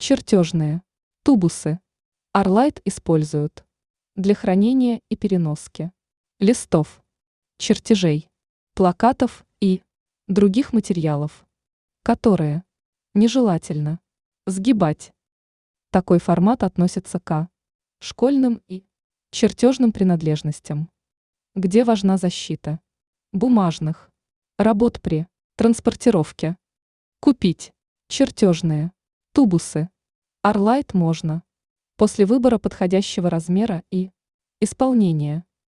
чертежные, тубусы. Арлайт используют для хранения и переноски листов, чертежей, плакатов и других материалов, которые нежелательно сгибать. Такой формат относится к школьным и чертежным принадлежностям, где важна защита бумажных работ при транспортировке. Купить чертежные тубусы Арлайт можно после выбора подходящего размера и исполнения.